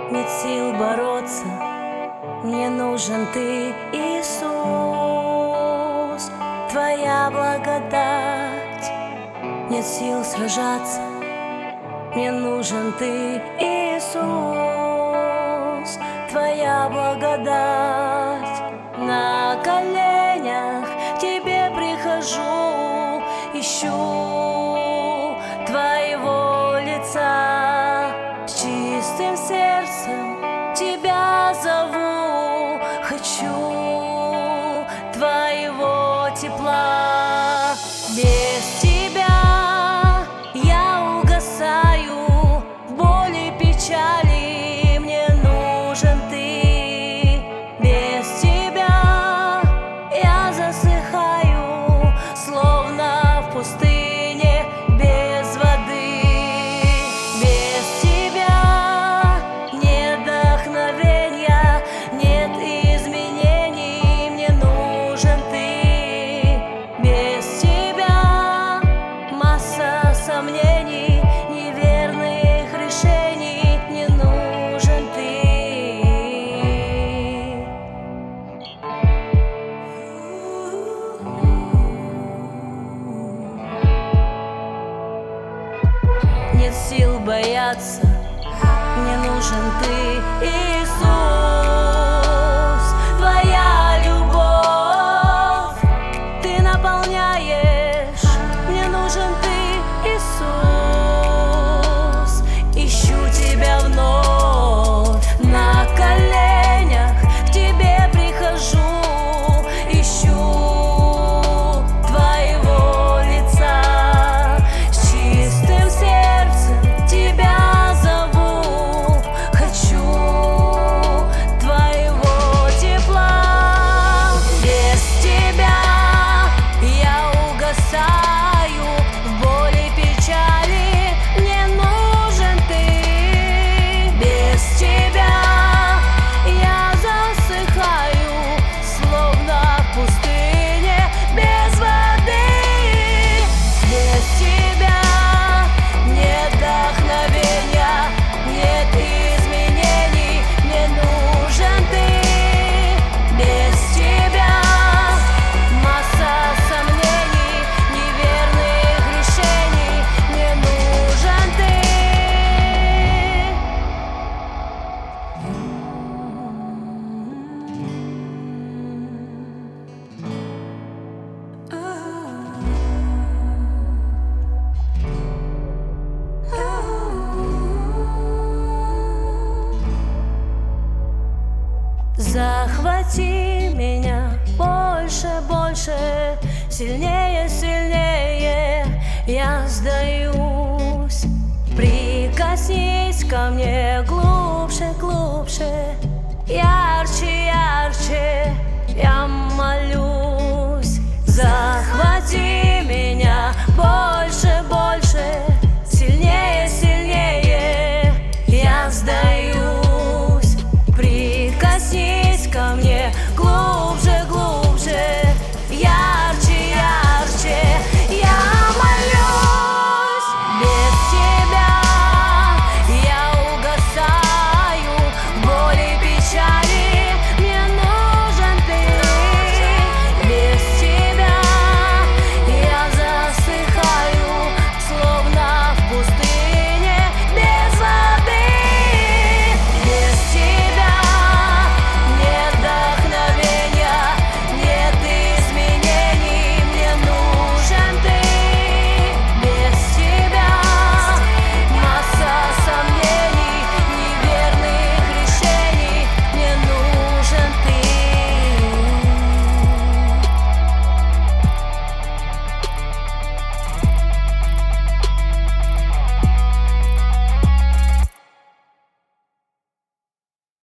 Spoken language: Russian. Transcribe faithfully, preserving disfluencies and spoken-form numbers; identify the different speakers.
Speaker 1: Нет сил бороться, мне нужен Ты, Иисус. Твоя благодать. Нет сил сражаться, мне нужен Ты, Иисус. Твоя благодать. На коленях к Тебе прихожу, ищу Твоего лица. С чистым сердцем Тебя зову, хочу Твоего тепла. Без Тебя я угасаю, в боли, печали мне нужен Ты. Без Тебя я засыхаю, словно в пустыне без воды. Без Тебя нет вдохновения, нет изменений, мне нужен Ты. Без Тебя масса сомнений, неверных решений, мне нужен Ты. Нет сил бояться, мне нужен Ты, Иисус. Твоя любовь, Ты наполняешь, мне нужен Ты, Иисус. Ищу Тебя вновь, на коленях к Тебе прихожу, ищу Твоего лица. С чистым сердцем Тебя зову, хочу Твоего тепла. Без Тебя я угасаю, в боли, печали мне нужен Ты. Без Тебя я засыхаю, словно в пустыне без воды. Без Тебя нет вдохновения, нет изменений, мне нужен Ты. Без Тебя масса сомнений, неверных решений, мне нужен Ты. Захвати меня больше, больше, сильнее, сильнее, я сдаюсь. Прикоснись ко мне глубже, глубже, я